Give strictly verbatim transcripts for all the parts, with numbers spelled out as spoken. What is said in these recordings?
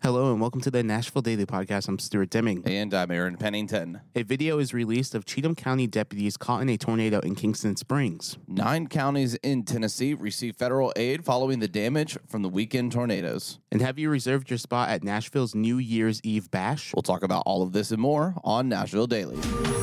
Hello and welcome to the Nashville Daily Podcast. I'm Stuart Deming. And I'm Aaron Pennington. A video is released of Cheatham County deputies caught in a tornado in Kingston Springs. Nine counties in Tennessee receive federal aid following the damage from the weekend tornadoes. And have you reserved your spot at Nashville's New Year's Eve Bash? We'll talk about all of this and more on Nashville Daily.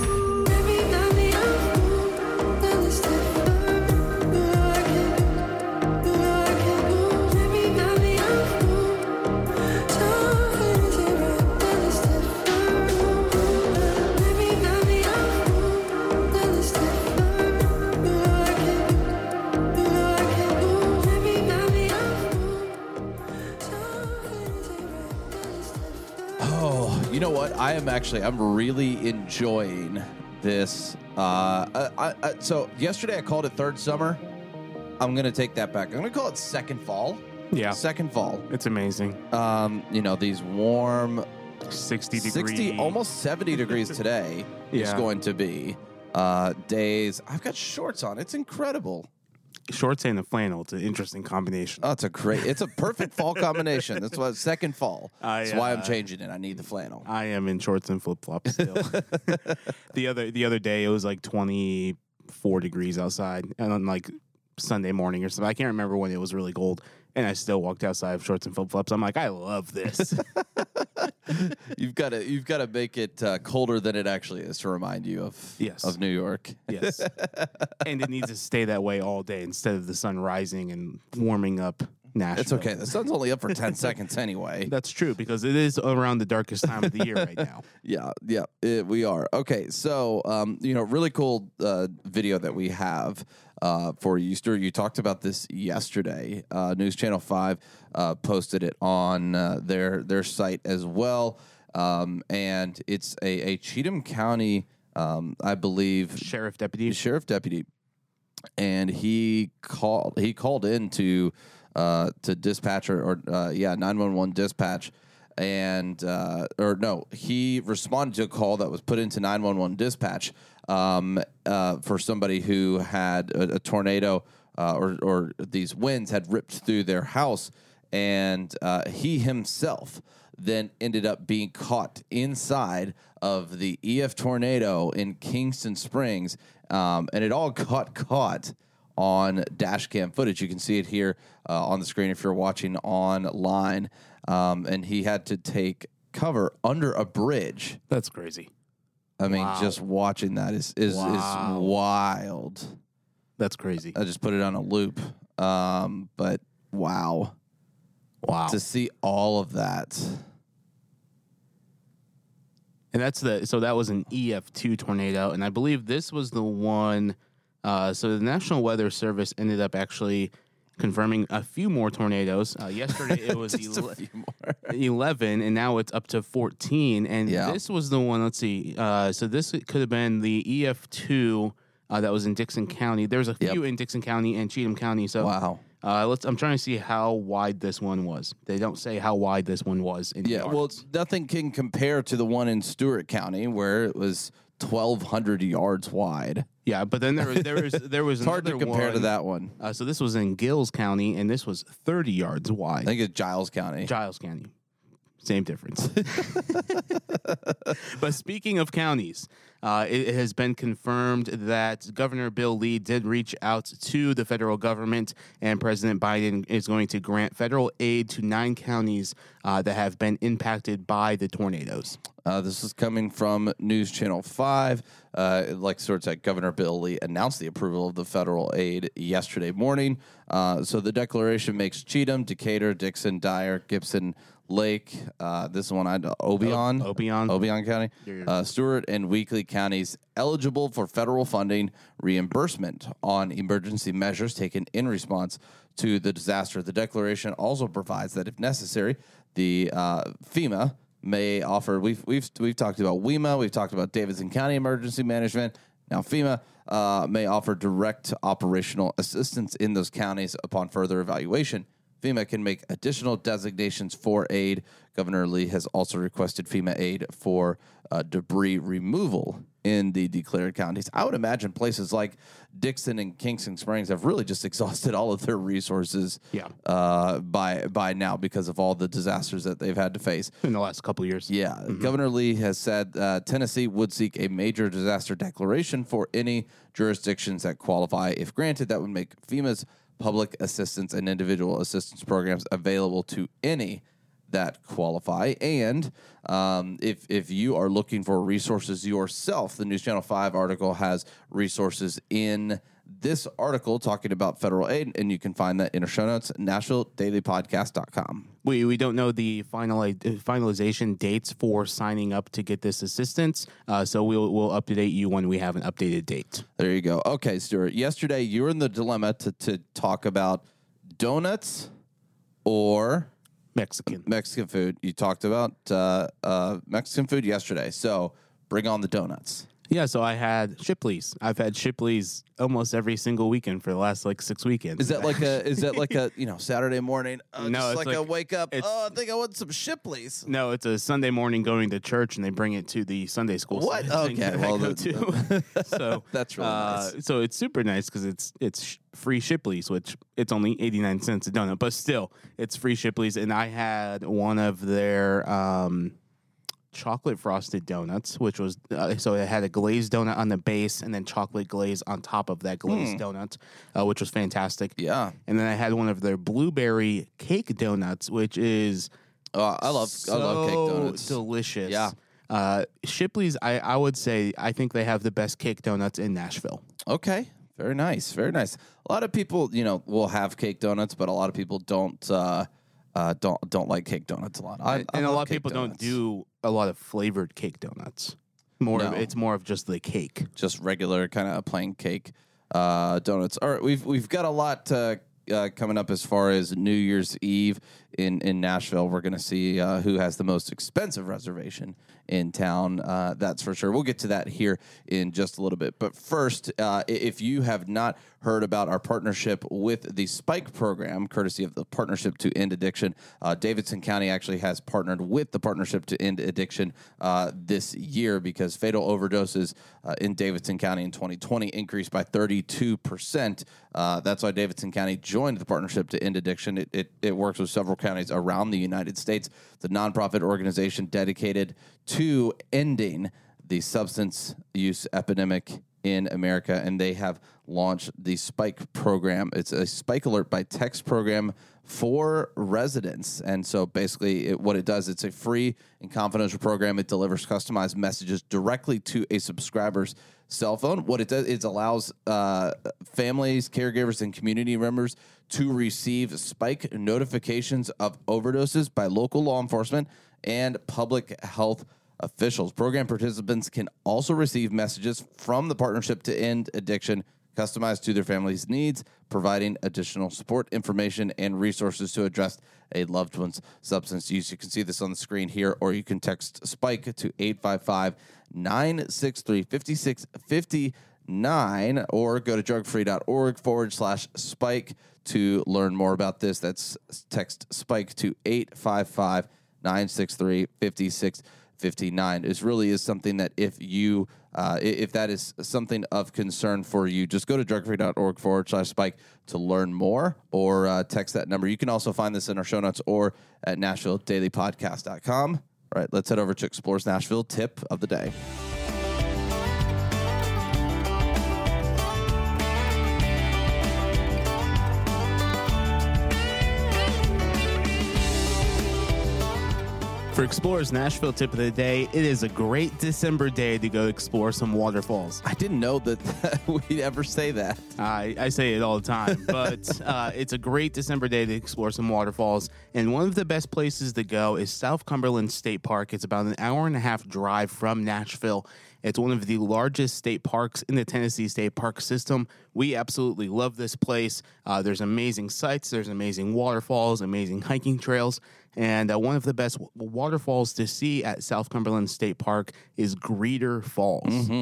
You know what? I am actually, I'm really enjoying this. Uh, I, I, I, so yesterday I called it third summer. I'm going to take that back. I'm going to call it second fall. Yeah. Second fall. It's amazing. Um, you know, these warm sixty degree. sixty, almost seventy degrees today Yeah. is going to be uh, days. I've got shorts on. It's incredible. Shorts and a flannel. It's an interesting combination. Oh, it's a great, it's a perfect fall combination. That's why second fall. I, That's why I'm uh, changing it. I need the flannel. I am in shorts and flip flops still. the other the other day it was like twenty-four degrees outside, and on like Sunday morning or something. I can't remember when it was really cold, and I still walked outside of shorts and flip flops. I'm like, I love this. You've got to you've got to make it uh, colder than it actually is to remind you of Yes. of New York. Yes, and it needs to stay that way all day instead of the sun rising and warming up Nashville. It's okay. The sun's only up for ten seconds anyway. That's true because it is around the darkest time of the year right now. Yeah, yeah, it, we are. Okay, so, um, you know, really cool uh, video that we have uh, for Easter. You talked about this yesterday. Uh, News Channel five uh, posted it on uh, their their site as well. Um, and it's a, a Cheatham County, um, I believe, Sheriff deputy. sheriff deputy. And he called he called in to, uh, to dispatcher or, uh, yeah, nine one one dispatch. And, uh, or no, he responded to a call that was put into nine one one dispatch um, uh, for somebody who had a, a tornado uh, or, or these winds had ripped through their house. And uh, he himself then ended up being caught inside of the E F tornado in Kingston Springs. Um, and it all got caught on dash cam footage. You can see it here uh, on the screen if you're watching online. Um, and he had to take cover under a bridge. That's crazy. I mean, Wow. just watching that is is, Wow. is wild. That's crazy. I just put it on a loop. Um, but wow. Wow. To see all of that. And that's the so that was an E F two tornado, and I believe this was the one. Uh, so the National Weather Service ended up actually confirming a few more tornadoes. Uh, yesterday it was Just a ele- few more. eleven, and now it's up to fourteen. And Yeah. this was the one. Let's see. Uh, so this could have been the E F two uh, that was in Dixon County. There's a Yep. few in Dixon County and Cheatham County. So Wow. uh, let's. I'm trying to see how wide this one was. They don't say how wide this one was. In Yeah, yards. well, nothing can compare to the one in Stewart County where it was twelve hundred yards wide. yeah, but then there was there was there was It's hard to another compare to one. that one. Uh, so this was in Gills County, and this was thirty yards I wide. think it's Giles County. Giles County, same difference. But speaking of counties, uh, it, it has been confirmed that Governor Bill Lee did reach out to the federal government, and President Biden is going to grant federal aid to nine counties uh, that have been impacted by the tornadoes. Uh, this is coming from News Channel five. Uh, like sort of Governor Bill Lee announced the approval of the federal aid yesterday morning. Uh, so the declaration makes Cheatham, Decatur, Dixon, Dyer, Gibson, Lake, uh, this one I know, Obion, O- Obion. Obion County, You're- uh, Stewart, and Weakley counties eligible for federal funding reimbursement on emergency measures taken in response to the disaster. The declaration also provides that if necessary, the uh, FEMA may offer. We've we've we've talked about WEMA. We've talked about Davidson County Emergency Management. Now FEMA uh, may offer direct operational assistance in those counties upon further evaluation. FEMA can make additional designations for aid. Governor Lee has also requested FEMA aid for uh, debris removal in the declared counties. I would imagine places like Dixon and Kingston Springs have really just exhausted all of their resources Yeah. uh, by by now because of all the disasters that they've had to face. In the last couple of years. Yeah, mm-hmm. Governor Lee has said uh, Tennessee would seek a major disaster declaration for any jurisdictions that qualify. If granted, that would make FEMA's public assistance and individual assistance programs available to any that qualify. And um, if if you are looking for resources yourself, the News Channel five article has resources in this article talking about federal aid, and you can find that in our show notes, nashville daily podcast dot com. We we don't know the final finalization dates for signing up to get this assistance, uh, so we'll we'll update you when we have an updated date. There you go. Okay, Stuart. Yesterday you were in the dilemma to to talk about donuts or Mexican. Mexican food. You talked about uh, uh, Mexican food yesterday, so bring on the donuts. Yeah, so I had Shipley's. I've had Shipley's almost every single weekend for the last like six weekends. Is that like a is that like a you know Saturday morning? Uh, No, just it's like, like- a wake up. it's- Oh, I think I want some Shipley's. No, it's a Sunday morning going to church, and they bring it to the Sunday school. What? thing Okay, that I well, go the- to. so That's really uh, nice. So it's super nice because it's it's sh- free Shipley's, which it's only eighty-nine cents a donut, but still it's free Shipley's. And I had one of their um, chocolate frosted donuts, which was uh, so it had a glazed donut on the base and then chocolate glaze on top of that glazed donut, uh, which was fantastic. Yeah. And then I had one of their blueberry cake donuts, which is Oh, I love I love cake so donuts. delicious. Yeah. Uh, Shipley's, I, I would say, I think they have the best cake donuts in Nashville. Okay. Very nice. Very nice. A lot of people, you know, will have cake donuts, but a lot of people don't uh, uh, don't don't like cake donuts a lot. I, and I and a love lot of cake people donuts. don't do a lot of flavored cake donuts. More, of, No. it's more of just the cake. just regular kind of plain cake uh, donuts. All right, we've we've got a lot uh, uh, coming up as far as New Year's Eve in in Nashville. We're going to see uh, who has the most expensive reservation in town. Uh, that's for sure. We'll get to that here in just a little bit. But first, uh, if you have not heard about our partnership with the Spike program, courtesy of the Partnership to End Addiction, uh, Davidson County actually has partnered with the Partnership to End Addiction uh, this year because fatal overdoses uh, in Davidson County in twenty twenty increased by thirty-two percent. Uh, that's why Davidson County joined the Partnership to End Addiction. It, it, it works with several counties around the United States. It's a nonprofit organization dedicated to ending the substance use epidemic in America, and they have launched the Spike program. It's a Spike Alert by Text program for residents. And so basically it, what it does, it's a free and confidential program. It delivers customized messages directly to a subscriber's cell phone. What it does is allows uh, families, caregivers, and community members to receive Spike notifications of overdoses by local law enforcement and public health officials. Program participants can also receive messages from the Partnership to End Addiction customized to their family's needs, providing additional support, information, and resources to address a loved one's substance use. You can see this on the screen here, or you can text SPIKE to eight five five, nine six three, five six five nine, or go to drugfree.org forward slash spike to learn more about this. That's text SPIKE to eight five five, nine six three, five six five nine. It really is something that if you, uh, if that is something of concern for you, just go to drugfree.org forward slash spike to learn more, or uh, text that number. You can also find this in our show notes or at nashville daily podcast dot com. All right, let's head over to Explores Nashville tip of the day. For Explorers Nashville tip of the day, it is a great December day to go explore some waterfalls. I didn't know that we'd ever say that. I, I say it all the time, but uh, it's a great December day to explore some waterfalls. And one of the best places to go is South Cumberland State Park. It's about an hour and a half drive from Nashville. It's one of the largest state parks in the Tennessee State Park system. We absolutely love this place. Uh, there's amazing sights, there's amazing waterfalls, amazing hiking trails, and uh, one of the best w- waterfalls to see at South Cumberland State Park is Greeter Falls. Mm-hmm.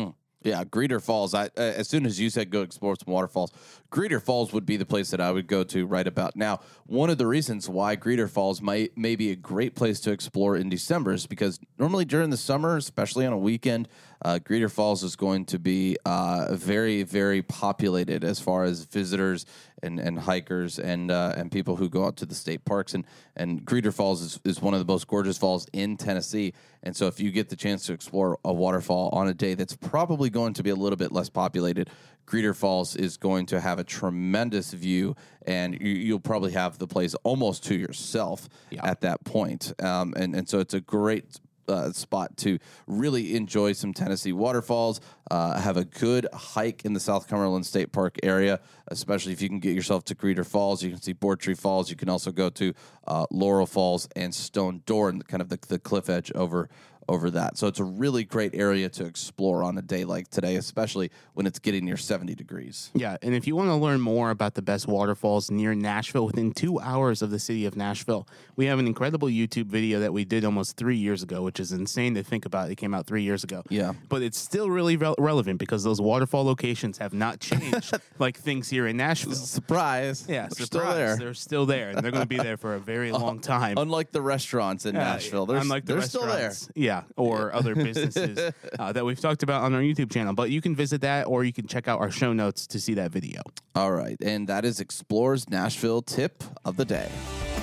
Yeah, Greeter Falls. I uh, as soon as you said go explore some waterfalls, Greeter Falls would be the place that I would go to right about now. One of the reasons why Greeter Falls might may be a great place to explore in December is because normally during the summer, especially on a weekend, uh, Greeter Falls is going to be uh, very, very populated as far as visitors and, and hikers and uh, and people who go out to the state parks. And, and Greeter Falls is, is one of the most gorgeous falls in Tennessee. And so if you get the chance to explore a waterfall on a day that's probably going to be a little bit less populated, Greeter Falls is going to have a tremendous view, and you, you'll probably have the place almost to yourself yeah. at that point. Um, and, and so it's a great uh, spot to really enjoy some Tennessee waterfalls, uh, have a good hike in the South Cumberland State Park area, especially if you can get yourself to Greeter Falls. You can see Boardtree Falls. You can also go to uh, Laurel Falls and Stone Door and kind of the, the cliff edge over over that. So it's a really great area to explore on a day like today, especially when it's getting near seventy degrees. Yeah, and if you want to learn more about the best waterfalls near Nashville within two hours of the city of Nashville, we have an incredible YouTube video that we did almost three years ago, which is insane to think about. It came out three years ago. Yeah. But it's still really re- relevant because those waterfall locations have not changed like things here in Nashville. Surprise. Yeah, They're surprise. still there. They're still there, and they're going to be there for a very long time. Unlike the restaurants in Yeah, Nashville. They're, unlike the they're still there. restaurants. Yeah, or other businesses uh, that we've talked about on our YouTube channel. But you can visit that, or you can check out our show notes to see that video. All right, and that is Explorers Nashville tip of the day.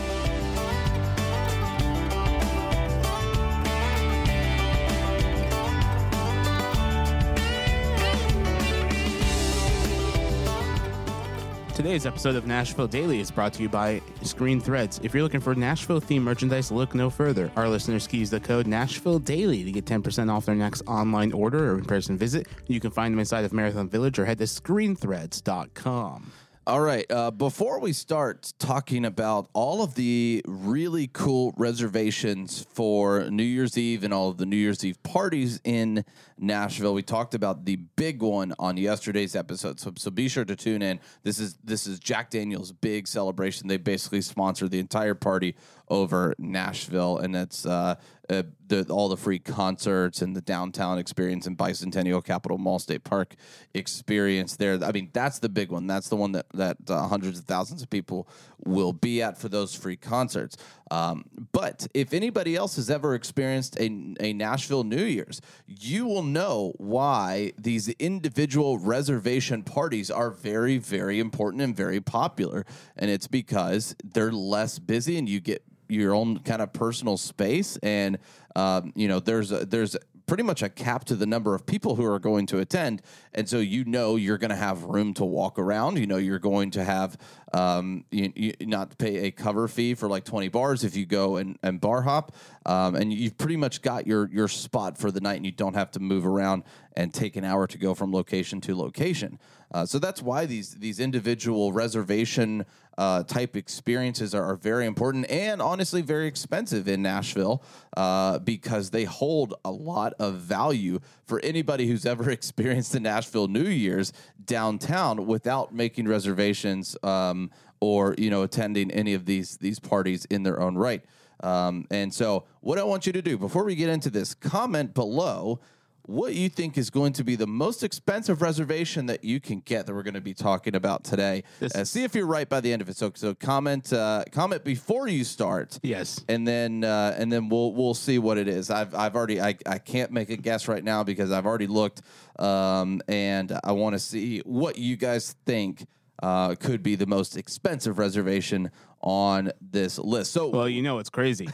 Today's episode of Nashville Daily is brought to you by Screen Threads. If you're looking for Nashville-themed merchandise, look no further. Our listeners can use the code Nashville Daily to get ten percent off their next online order or in-person visit. You can find them inside of Marathon Village or head to screen threads dot com. All right. Uh, before we start talking about all of the really cool reservations for New Year's Eve and all of the New Year's Eve parties in Nashville, we talked about the big one on yesterday's episode. So, so be sure to tune in. This is this is Jack Daniel's big celebration. They basically sponsor the entire party over Nashville, and it's uh, uh, the, all the free concerts and the downtown experience and Bicentennial Capitol Mall State Park experience there. I mean, that's the big one. That's the one that, that uh, hundreds of thousands of people will be at for those free concerts. Um, but if anybody else has ever experienced a, a Nashville New Year's, you will know why these individual reservation parties are very, very important and very popular. And it's because they're less busy and you get your own kind of personal space, and um, you know there's a, there's pretty much a cap to the number of people who are going to attend, and so you know you're going to have room to walk around. You know you're going to have um, you, you not pay a cover fee for like twenty bars if you go and, and bar hop, um, and you've pretty much got your your spot for the night, and you don't have to move around and take an hour to go from location to location. Uh, so that's why these these individual reservation uh, type experiences are, are very important and honestly very expensive in Nashville uh, because they hold a lot of value for anybody who's ever experienced the Nashville New Year's downtown without making reservations um, or you know attending any of these these parties in their own right. Um, and so what I want you to do before we get into this, comment below what you think is going to be the most expensive reservation that you can get that we're going to be talking about today. Uh, see if you're right by the end of it. So, so comment, uh, comment before you start. Yes, and then uh, and then we'll we'll see what it is. I've I've already I, I can't make a guess right now because I've already looked, um, and I want to see what you guys think uh, could be the most expensive reservation on this list. So, well, you know it's crazy.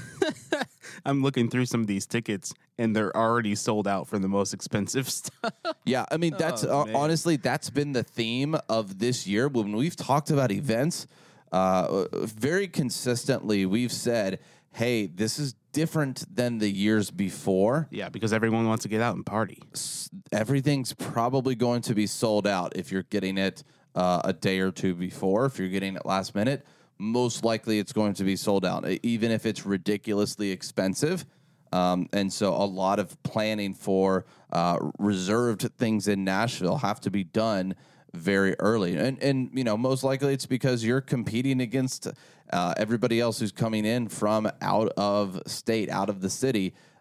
I'm looking through some of these tickets, and they're already sold out for the most expensive stuff. Yeah, I mean, that's oh, uh, honestly, that's been the theme of this year. When we've talked about events, uh, very consistently, we've said, hey, this is different than the years before. Yeah, because everyone wants to get out and party. Everything's probably going to be sold out if you're getting it uh, a day or two before. If you're getting it last minute, most likely it's going to be sold out, even if it's ridiculously expensive. Um, and so a lot of planning for uh, reserved things in Nashville have to be done very early. And, and you know, most likely it's because you're competing against uh, everybody else who's coming in from out of state, out of the city.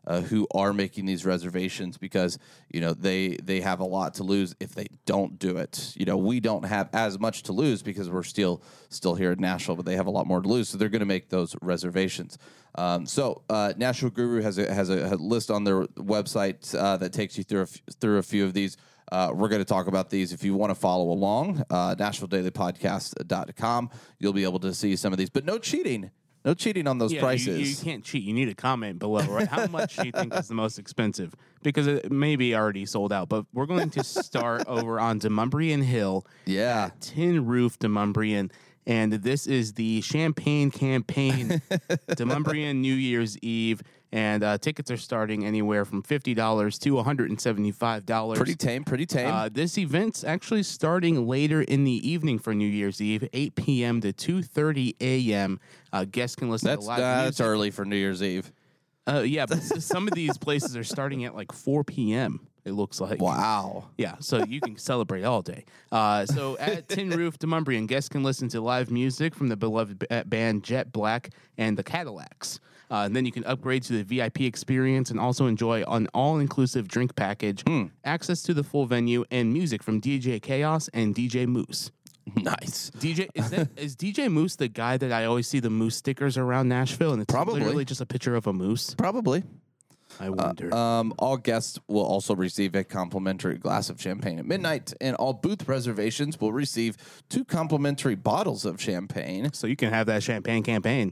uh, who are making these reservations because you know they they have a lot to lose if they don't do it. You know, we don't have as much to lose because we're still still here at Nashville, but they have a lot more to lose, so they're going to make those reservations. Um, so uh, Nashville Guru has a has a, a list on their website uh, that takes you through a f- through a few of these. Uh, we're going to talk about these. If you want to follow along, uh, Nashville Daily Podcast dot com, you'll be able to see some of these. But no cheating. No cheating on those yeah, prices. You, you can't cheat. You need a comment below, right? How much do you think is the most expensive? Because it may be already sold out. But we're going to start over on Demumbrian Hill. Yeah. At Tin Roof Demumbrian. And this is the Champagne Campaign Demumbrian New Year's Eve. And uh, tickets are starting anywhere from fifty dollars to one hundred seventy-five dollars. Pretty tame, pretty tame. Uh, this event's actually starting later in the evening for New Year's Eve, eight p.m. to two thirty a.m. Uh, guests can listen that's to live uh, music. that's early for New Year's Eve. Uh, yeah, but s- some of these places are starting at like four p.m., it looks like. Wow. Yeah, so you can celebrate all day. Uh, so at Tin Roof Demumbrian, guests can listen to live music from the beloved b- band Jet Black and the Cadillacs. Uh, and then you can upgrade to the V I P experience and also enjoy an all-inclusive drink package, Hmm. access to the full venue, and music from D J Chaos and D J Moose. Nice. D J is that is D J Moose the guy that I always see the moose stickers around Nashville, and it's Probably. literally just a picture of a moose? Probably. I wonder. Um, all guests will also receive a complimentary glass of champagne at midnight, and all booth reservations will receive two complimentary bottles of champagne. so you can have that champagne campaign.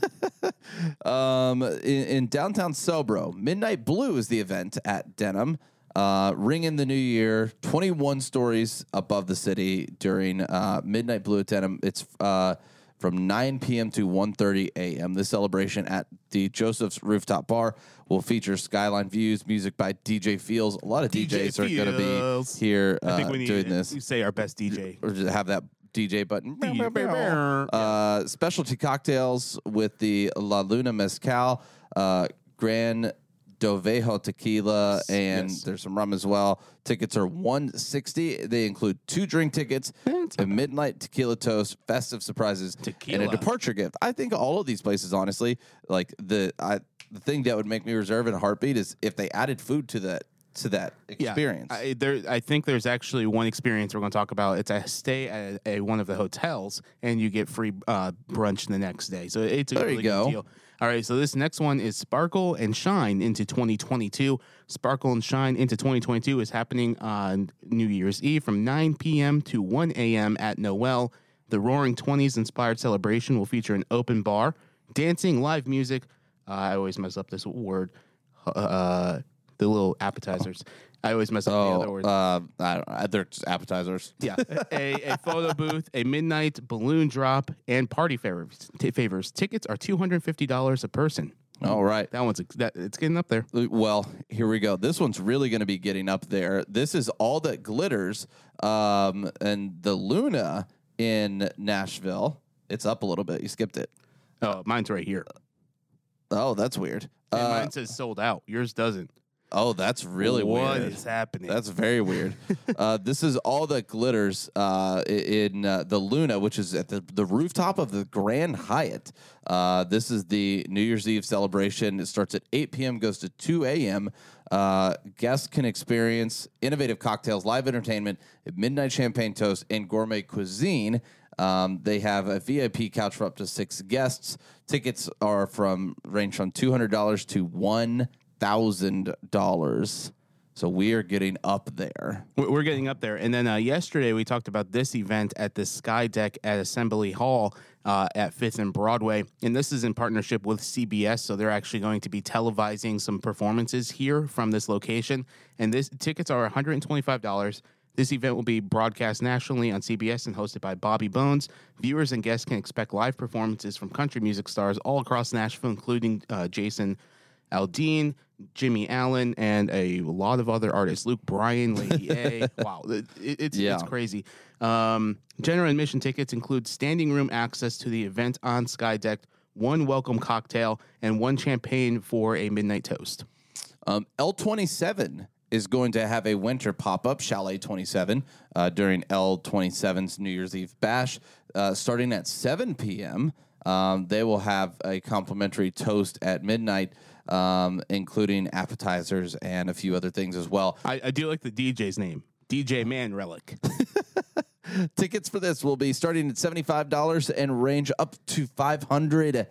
Um, in, in downtown Sobro, Midnight Blue is the event at Denham. Uh, ring in the new year, twenty-one stories above the city during uh, Midnight Blue at Denham. It's uh, from nine p.m. to one thirty a.m. This celebration at the Joseph's Rooftop Bar will feature skyline views, music by D J Feels. A lot of D J D Js are going to Feels. be here uh, I think we need doing to this. say our best D J. Or just have that D J button. Yeah. Uh, specialty cocktails with the La Luna Mezcal, uh, Gran Dovejo Tequila, and Yes. there's some rum as well. Tickets are one hundred sixty dollars. They include two drink tickets, a midnight tequila toast, festive surprises, Tequila. and a departure gift. I think all of these places, honestly, like the I, the thing that would make me reserve in a heartbeat is if they added food to that to that experience. Yeah, I, there, I think there's actually one experience we're going to talk about. It's a stay at a, one of the hotels, and you get free uh, brunch the next day. So it's a There really you good go. deal. All right, so this next one is Sparkle and Shine into twenty twenty-two. Sparkle and Shine into twenty twenty-two is happening on New Year's Eve from nine p.m. to one a.m. at Noel. The Roaring Twenties inspired celebration will feature an open bar, dancing, live music. Uh, I always mess up this word. Uh, the little appetizers. I always mess up the other Oh, words. uh, I don't know. They're just appetizers. Yeah, a, a photo booth, a midnight balloon drop, and party favors. T- favors. Tickets are two hundred fifty dollars a person. All right. That one's that it's getting up there. Well, here we go. This one's really going to be getting up there. This is All That Glitters, um, and the Luna in Nashville. It's up a little bit. You skipped it. Oh, mine's right here. Oh, that's weird. And Uh, mine says sold out. Yours doesn't. oh, that's really What weird. is happening? That's very weird. uh, this is All That Glitters uh, i- in uh, the Luna, which is at the, the rooftop of the Grand Hyatt. Uh, this is the New Year's Eve celebration. It starts at eight p.m., goes to two a.m. Uh, guests can experience innovative cocktails, live entertainment, midnight champagne toast, and gourmet cuisine. Um, they have a V I P couch for up to six guests. Tickets are from range from two hundred dollars to one thousand dollars. So we are getting up there. We- We're getting up there. And then uh, yesterday we talked about this event at the Sky Deck at Assembly Hall uh, at Fifth and Broadway. And this is in partnership with C B S. So they're actually going to be televising some performances here from this location. And this tickets are one hundred twenty-five dollars. This event will be broadcast nationally on C B S and hosted by Bobby Bones. Viewers and guests can expect live performances from country music stars all across Nashville, including uh, Jason Aldean, Jimmy Allen, and a lot of other artists. Luke Bryan, Lady A. Wow, it, it's Yeah. it's crazy. Um, general admission tickets include standing room access to the event on Sky Deck, one welcome cocktail, and one champagne for a midnight toast. Um, L twenty-seven is going to have a winter pop-up, Chalet twenty-seven, uh, during L twenty-seven's New Year's Eve bash, uh, starting at seven p.m. Um, they will have a complimentary toast at midnight, um, including appetizers and a few other things as well. I, I do like the D J's name, D J Man Relic. Tickets for this will be starting at seventy-five dollars and range up to five hundred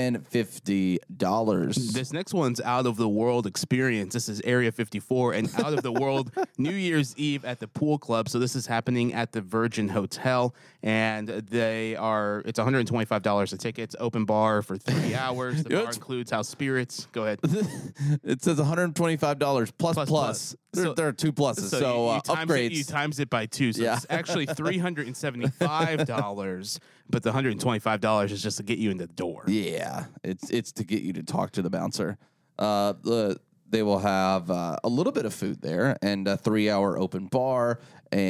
fifty dollars. This next one's out of the world experience. This is Area fifty-four and out of the world New Year's Eve at the Pool Club. So this is happening at the Virgin Hotel, and they are it's one hundred twenty-five dollars a ticket. It's open bar for three hours. The bar includes house spirits. Go ahead. It says one hundred twenty-five dollars plus Plus, plus. plus. There, So- there are two pluses, so, you, you uh, times upgrades. It, you times it by two, so Yeah. it's actually three hundred seventy-five dollars. But the one hundred twenty-five dollars is just to get you in the door. Yeah, it's it's to get you to talk to the bouncer. Uh, the they will have uh, a little bit of food there and a three-hour open bar,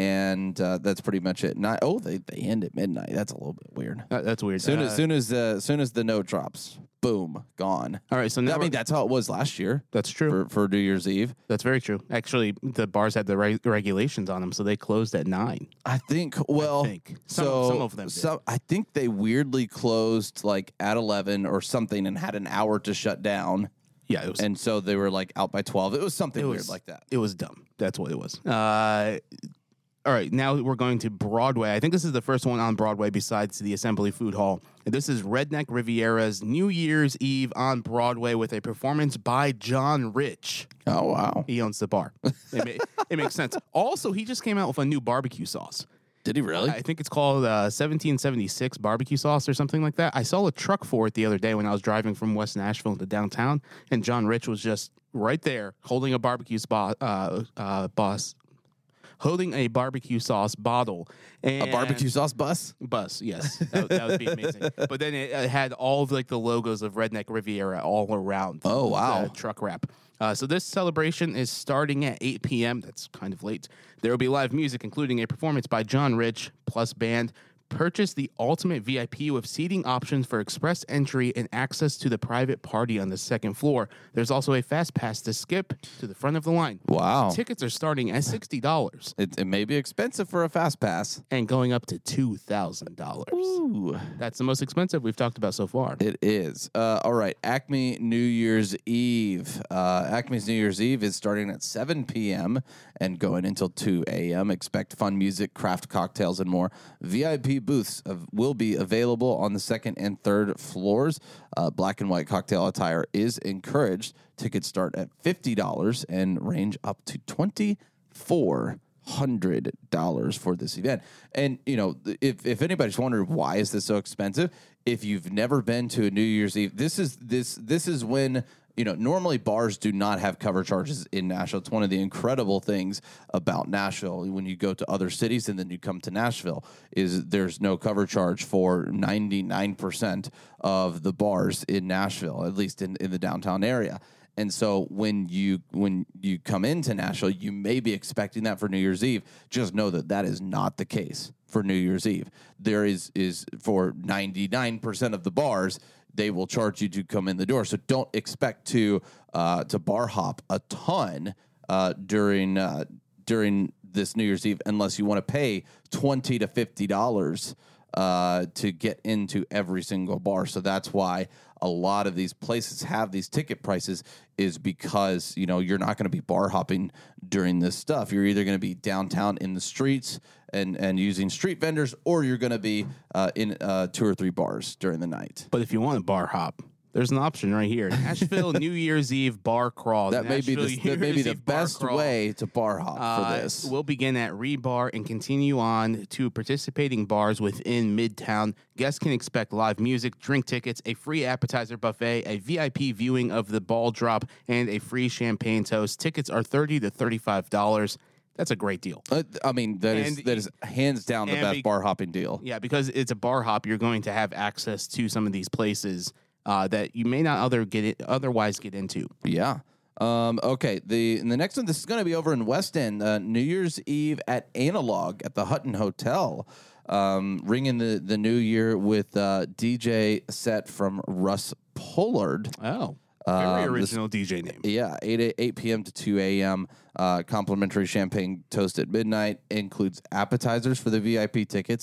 and uh, that's pretty much it. Not oh, they they end at midnight. That's a little bit weird. That- that's weird. Soon Uh, as soon as uh, soon as the note drops, boom, gone. all right, so now I mean, we're- that's how it was last year that's true. for for New Year's Eve. That's very true. Actually, the bars had the reg- regulations on them, so they closed at nine. I think. Well, think. Some- so some of them did. Some, I think they weirdly closed like at eleven or something and had an hour to shut down. Yeah, it was. And so they were like out by twelve. It was something it weird was like that. It was dumb. That's what it was. Uh, all right, now we're going to Broadway. I think this is the first one on Broadway besides the Assembly Food Hall. And this is Redneck Riviera's New Year's Eve on Broadway with a performance by John Rich. Oh, wow. He owns the bar. It, ma- it makes sense. Also, he just came out with a new barbecue sauce. Did he really? I think it's called uh, seventeen seventy-six barbecue sauce or something like that. I saw a truck for it the other day when I was driving from West Nashville to downtown, and John Rich was just right there holding a barbecue spot, uh, uh, boss, holding a barbecue sauce bottle. And A barbecue sauce bus? bus, yes, that, that would be amazing. But then it, it had all of like the logos of Redneck Riviera all around. Oh, wow. The truck wrap. Uh, so this celebration is starting at eight p.m. That's kind of late. There will be live music, including a performance by John Rich plus band. Purchase the ultimate V I P with seating options for express entry and access to the private party on the second floor. There's also a fast pass to skip to the front of the line. Wow. Tickets are starting at sixty dollars It, it may be expensive for a fast pass. and going up to two thousand dollars. Ooh. That's the most expensive we've talked about so far. It is. Uh, all right. Acme New Year's Eve. Uh, Acme's New Year's Eve is starting at seven p.m. and going until two a.m. Expect fun music, craft cocktails, and more. V I P booths of, will be available on the second and third floors. Uh, black and white cocktail attire is encouraged. Tickets start at fifty dollars and range up to twenty-four hundred dollars for this event. And you know, if if anybody's wondering why is this so expensive, if you've never been to a New Year's Eve, this is this this is when, you know, normally bars do not have cover charges in Nashville. It's one of the incredible things about Nashville. When you go to other cities and then you come to Nashville, is there's no cover charge for ninety-nine percent of the bars in Nashville, at least in, in the downtown area. And so when you when you come into Nashville, you may be expecting that for New Year's Eve. Just know that that is not the case for New Year's Eve. There is is for ninety-nine percent of the bars, they will charge you to come in the door. So don't expect to uh, to bar hop a ton uh, during uh, during this New Year's Eve unless you want to pay twenty to fifty dollars uh, to get into every single bar. So that's why a lot of these places have these ticket prices, is because, you know, you're not going to be bar hopping during this stuff. You're either going to be downtown in the streets and, and using street vendors, or you're going to be uh, in uh, two or three bars during the night. But if you want a bar hop, there's an option right here. Nashville New Year's Eve bar crawl. That may be the, Nashville that may be New the Year's Eve bar best crawl. way to bar hop Uh, for this. We'll begin at Rebar and continue on to participating bars within Midtown. Guests can expect live music, drink tickets, a free appetizer buffet, a V I P viewing of the ball drop, and a free champagne toast. Tickets are thirty to thirty-five dollars. That's a great deal. Uh, I mean, that is And- that is hands down the and best be- bar hopping deal. Yeah, because it's a bar hop, you're going to have access to some of these places uh, that you may not other get it, otherwise get into. Yeah. Um, okay. The and the next one, this is going to be over in West End, uh, New Year's Eve at Analog at the Hutton Hotel, um, ringing the the new year with uh, D J set from Russ Pollard. Oh, very Um, original D J name. Yeah, eight p.m. to two a.m. Uh, complimentary champagne toast at midnight includes appetizers for the V I P tickets,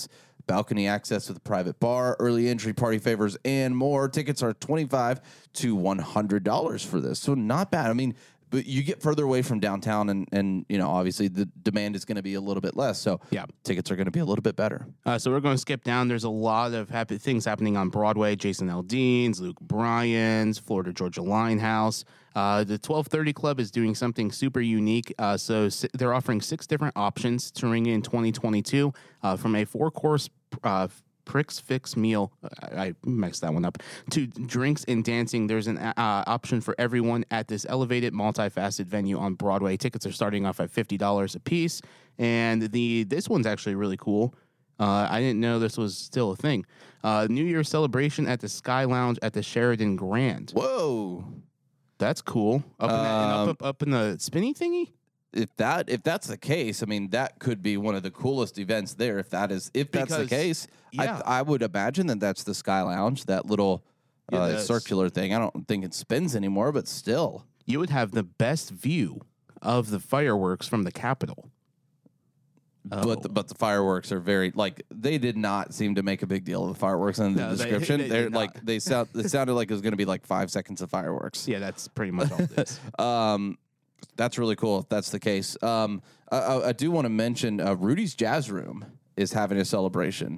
balcony access with a private bar, early entry party favors, and more. Tickets are twenty-five to one hundred dollars for this, so not bad. I mean, but you get further away from downtown, and, and you know, obviously the demand is going to be a little bit less, so yeah. tickets are going to be a little bit better. Uh, so we're going to skip down. There's a lot of happy things happening on Broadway. Jason Aldean's, Luke Bryan's, Florida Georgia Linehouse. Uh, the twelve thirty Club is doing something super unique. Uh, so si- they're offering six different options to ring in twenty twenty-two uh, from a four-course uh, Prix Fix meal. I, I messed that one up. To drinks and dancing, there's an uh, option for everyone at this elevated, multifaceted venue on Broadway. Tickets are starting off at fifty dollars a piece, and the this one's actually really cool. Uh, I didn't know this was still a thing. Uh, New Year's celebration at the Sky Lounge at the Sheridan Grand. Whoa, that's cool. Up in, that, Um, up, up, up in the spinny thingy. if that if that's the case, I mean, that could be one of the coolest events there. If that is if that's the Because, case, yeah. I I would imagine that that's the Sky Lounge, that little Yeah, uh, that's- circular thing. I don't think it spins anymore, but still. You would have the best view of the fireworks from the Capitol. Oh. But the, but the fireworks are very like they did not seem to make a big deal of the fireworks in the No, they- description. they They, are did like not. they sound it sounded like it was going to be like five seconds of fireworks. Yeah, that's pretty much all it is. Um, that's really cool if that's the case. Um, I, I, I do want to mention uh, Rudy's Jazz Room is having a celebration.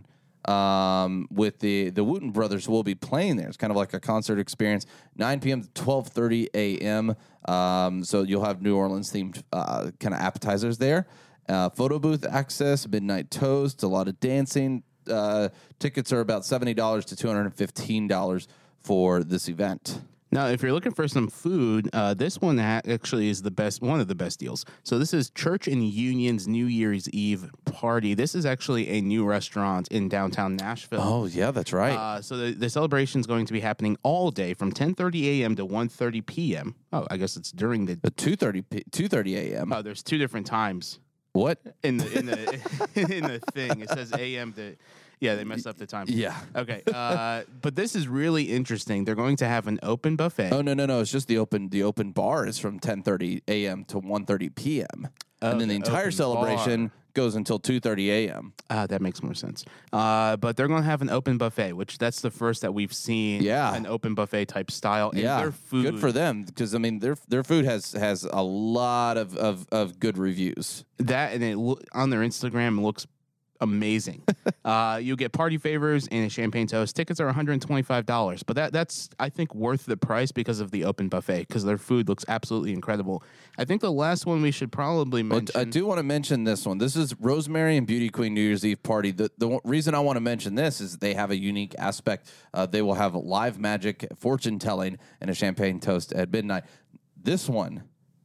Um, with the the Wooten Brothers will be playing there. It's kind of like a concert experience. nine p.m. to twelve thirty a.m. Um, so you'll have New Orleans themed uh, kind of appetizers there. Uh, photo booth access, midnight toast, a lot of dancing. Uh, tickets are about seventy dollars to two hundred fifteen dollars for this event. Now, if you're looking for some food, uh, this one ha- actually is the best, one of the best deals. So this is Church and Union's New Year's Eve party. This is actually a new restaurant in downtown Nashville. Oh, yeah, that's right. Uh, so the, the celebration is going to be happening all day from ten thirty a.m. to one thirty p.m. Oh, I guess it's during the. At two thirty a.m. Oh, there's two different times What? in the in the in the thing. It says a m to. Yeah, they messed up the time. Yeah. Okay. Uh, but this is really interesting. They're going to have an open buffet. Oh no no no! It's just the open the open bar is from ten thirty a.m. to one thirty p.m. Oh, and then the the entire open celebration bar. goes until two thirty a.m. Ah, that makes more sense. Uh, but they're going to have an open buffet, which that's the first that we've seen. Yeah. An open buffet type style. And Yeah, their food, good for them because I mean their their food has has a lot of of, of good reviews. that, and it lo- on their Instagram looks amazing. uh, you get party favors and a champagne toast. Tickets are one hundred twenty-five dollars, but that that's I think worth the price because of the open buffet because their food looks absolutely incredible. I think the last one we should probably But mention. I do want to mention this one. This is Rosemary and Beauty Queen New Year's Eve party. The the one- reason I want to mention this is they have a unique aspect. Uh, they will have live magic, fortune telling, and a champagne toast at midnight. This one,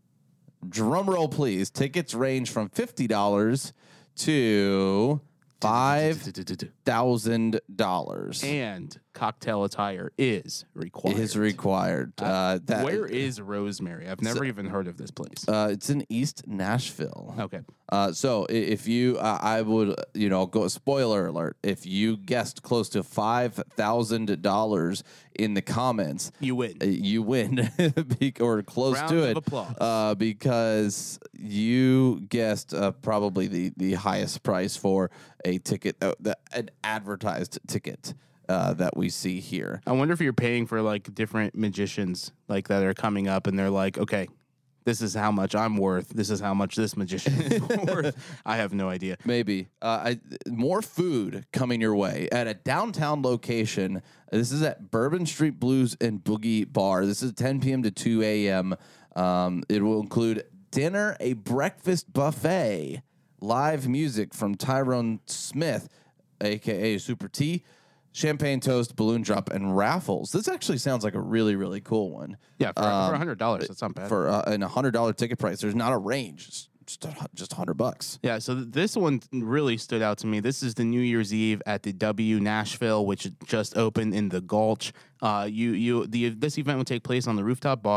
drum roll please. Tickets range from fifty dollars to five thousand dollars. and cocktail attire is required. Is required. Uh, that, Where is Rosemary? I've never even heard of this place. Uh, it's in East Nashville. Okay. Uh, so i- if you, uh, I would, you know, go spoiler alert. If you guessed close to five thousand dollars in the comments, You win. uh, you win, Be- or close Round to of it, applause. uh, because you guessed uh, probably the the highest price for a ticket, uh, the, an advertised ticket uh, that we see here. I wonder if you're paying for like different magicians like that are coming up and they're like, okay, this is how much I'm worth. This is how much this magician is worth. I have no idea. Maybe. Uh, I, more food coming your way at a downtown location. This is at Bourbon Street Blues and Boogie Bar. This is ten p.m. to two a.m. Um, it will include dinner, a breakfast buffet, live music from Tyrone Smith, a k a. Super T, champagne toast, balloon drop, and raffles. This actually sounds like a really, really cool one. Yeah, for, Um, for one hundred dollars, that's not bad. For uh, an one hundred dollars ticket price, there's not a range. It's just, a, just one hundred bucks. Yeah, so th- this one really stood out to me. This is the New Year's Eve at the W Nashville, which just opened in the Gulch. Uh, you you the this event will take place on the rooftop bar.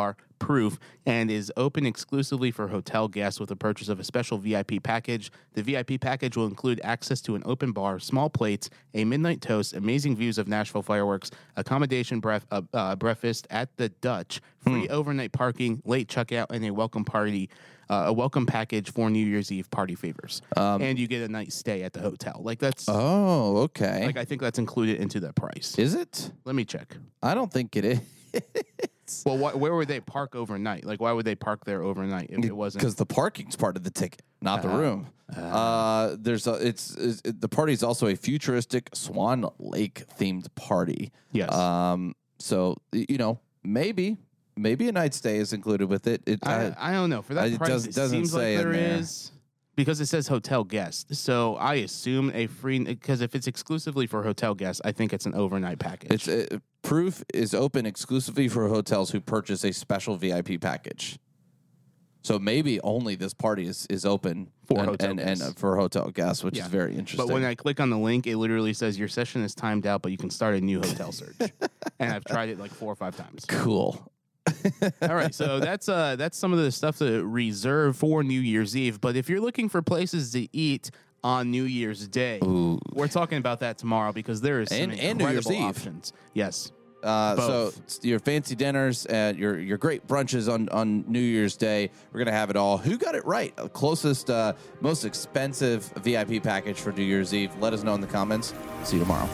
proof and is open exclusively for hotel guests with the purchase of a special V I P package. The V I P package will include access to an open bar, small plates, a midnight toast, amazing views of Nashville fireworks, accommodation bref- uh, uh, breakfast at the Dutch, free hmm. overnight parking, late checkout, and a welcome party. Uh, a welcome package for New Year's Eve party favors, um, and you get a night stay at the hotel. Like that's oh okay. Like I think that's included into that price. Is it? Let me check. I don't think it is. Well, wh- where would they park overnight? Like, why would they park there overnight if it wasn't? Because the parking's part of the ticket, not uh, the room. Uh, uh, there's a. It's, it's it, the party is also a futuristic Swan Lake themed party. Yes. Um. So you know maybe. Maybe a night stay is included with it. it I, I, I don't know. For that I, price, it, does, it doesn't seems say like there, there is. Because it says hotel guests. So I assume a free, because if it's exclusively for hotel guests, I think it's an overnight package. It's uh, proof is open exclusively for hotels who purchase a special V I P package. So maybe only this party is, is open for and, hotel and, guests. and uh, for hotel guests, which yeah. is very interesting. But when I click on the link, it literally says your session is timed out, but you can start a new hotel search. And I've tried it like four or five times. Cool. All right, so that's uh that's some of the stuff to reserve for New Year's Eve. But if you're looking for places to eat on New Year's Day, Ooh. we're talking about that tomorrow because there is some and, incredible and New Year's Eve. options. Yes. Uh, so your fancy dinners and your your great brunches on, on New Year's Day, we're gonna have it all. Who got it right? Closest, uh, most expensive V I P package for New Year's Eve. Let us know in the comments. See you tomorrow.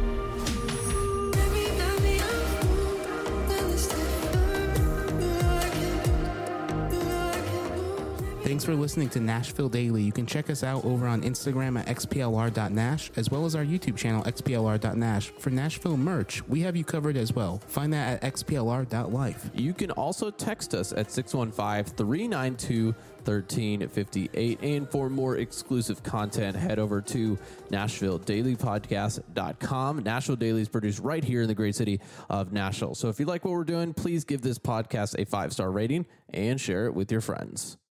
Thanks for listening to Nashville Daily. You can check us out over on Instagram at x p l r dot nash, as well as our YouTube channel, x p l r dot nash. For Nashville merch, we have you covered as well. Find that at x p l r dot life. You can also text us at six one five, three nine two, one three five eight. And for more exclusive content, head over to nashville daily podcast dot com. Nashville Daily is produced right here in the great city of Nashville. So if you like what we're doing, please give this podcast a five-star rating and share it with your friends.